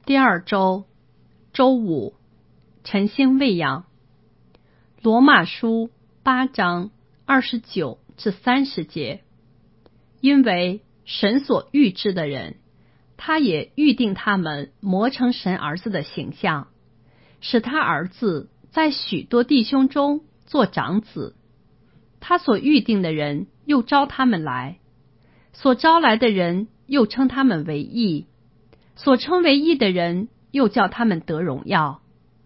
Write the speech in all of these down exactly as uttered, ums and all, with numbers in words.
第二周周五，晨星喂养。罗马书八章二十九至三十节。因为神所预知的人，他也预定他们磨成神儿子的形象，使他儿子在许多弟兄中做长子。他所预定的人又招他们来，所招来的人又称他们为义，所称为义的人又叫他们得荣耀。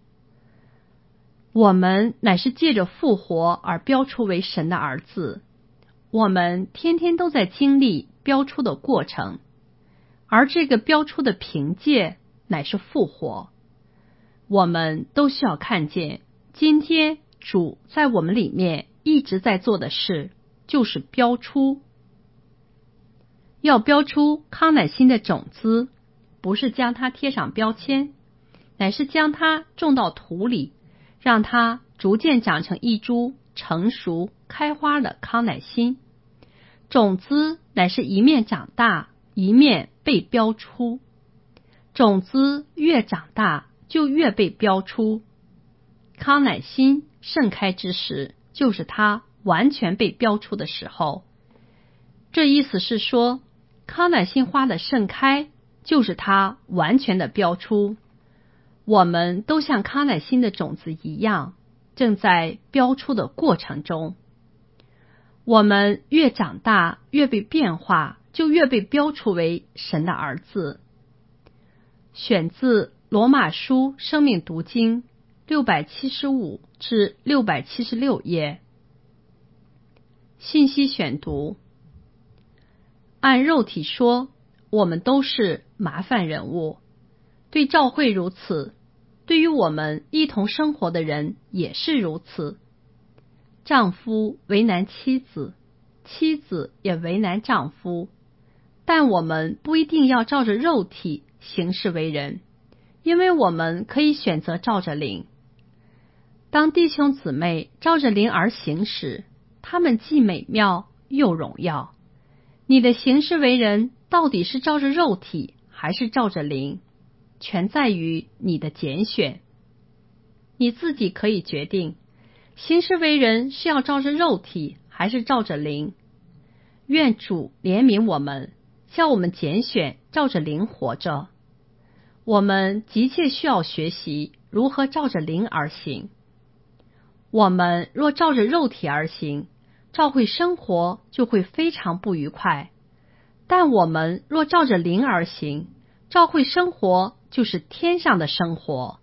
我们乃是借着复活而标出为神的儿子，我们天天都在经历标出的过程，而这个标出的凭借乃是复活。我们都需要看见，今天主在我们里面一直在做的事，就是标出。要标出康乃馨的种子，不是将它贴上标签，乃是将它种到土里，让它逐渐长成一株成熟开花的康乃馨。种子乃是一面长大，一面被标出。种子越长大，就越被标出。康乃馨盛开之时，就是它完全被标出的时候。这意思是说，康乃馨花的盛开，就是它完全的标出。我们都像康乃馨的种子一样，正在标出的过程中。我们越长大，越被变化，就越被标出为神的儿子。选自罗马书生命读经六百七十五至六百七十六页。信息选读。按肉体说，我们都是麻烦人物，对教会如此，对于我们一同生活的人也是如此。丈夫为难妻子，妻子也为难丈夫，但我们不一定要照着肉体行事为人，因为我们可以选择照着灵。当弟兄姊妹照着灵而行时，他们既美妙又荣耀。你的行事为人到底是照着肉体还是照着灵，全在于你的拣选。你自己可以决定，行事为人是要照着肉体还是照着灵。愿主怜悯我们，叫我们拣选照着灵活着。我们急切需要学习如何照着灵而行。我们若照着肉体而行，教会生活就会非常不愉快，但我们若照着灵而行，教会生活就是天上的生活。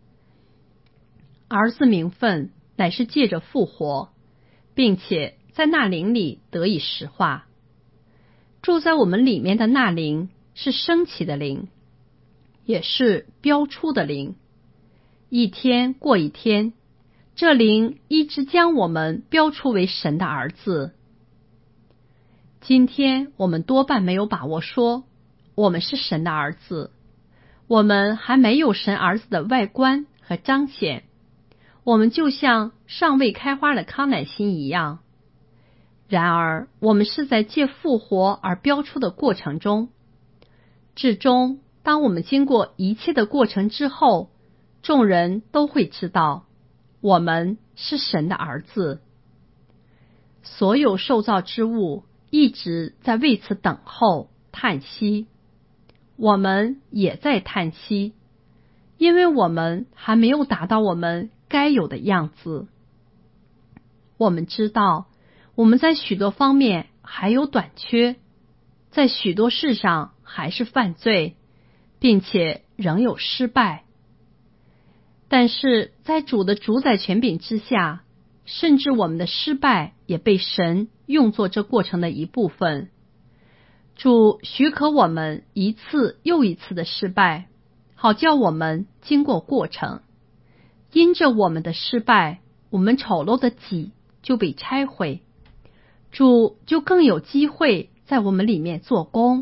儿子名分乃是借着复活，并且在那灵里得以实化。住在我们里面的那灵是升起的灵，也是标出的灵。一天过一天，这灵一直将我们标出为神的儿子。今天我们多半没有把握说我们是神的儿子，我们还没有神儿子的外观和彰显，我们就像尚未开花的康乃馨一样。然而我们是在借复活而标出的过程中，至终当我们经过一切的过程之后，众人都会知道我们是神的儿子。所有受造之物一直在为此等候叹息，我们也在叹息，因为我们还没有达到我们该有的样子。我们知道我们在许多方面还有短缺，在许多事上还是犯罪，并且仍有失败。但是在主的主宰权柄之下，甚至我们的失败也被神用作这过程的一部分。主许可我们一次又一次的失败，好叫我们经过过程。因着我们的失败，我们丑陋的己就被拆毁，主就更有机会在我们里面做工。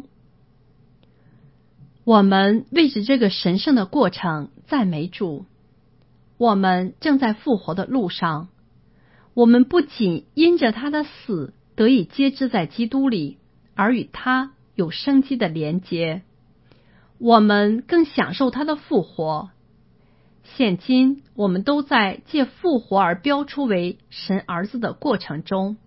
我们为着这个神圣的过程赞美主。我们正在复活的路上，我们不仅因着他的死得以接枝在基督里，而与他有生机的连结。 我们更享受他的复活。现今我们都在借复活而标出为神儿子的过程中。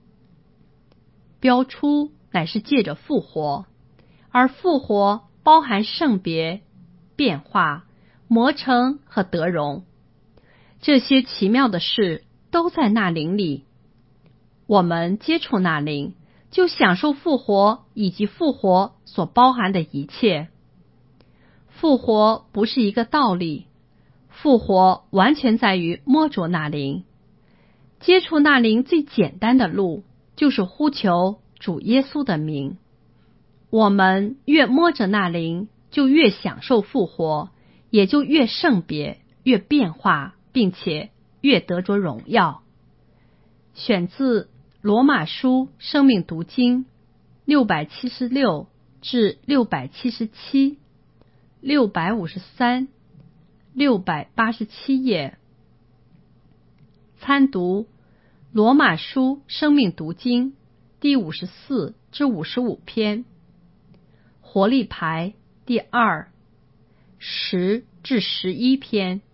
标出乃是借着复活，而复活包含圣别、变化、磨成和得荣。这些奇妙的事都在那灵里。我们接触那灵，就享受复活以及复活所包含的一切。复活不是一个道理，复活完全在于摸着那灵。接触那灵最简单的路，就是呼求主耶稣的名。我们越摸着那灵，就越享受复活，也就越圣别、越变化，并且越得着荣耀。选自罗马书生命读经六百七十六至六百七十七、六百五十三、六百八十七页。参读罗马书生命读经第五十四至五十五篇，活力牌第二十至十一篇。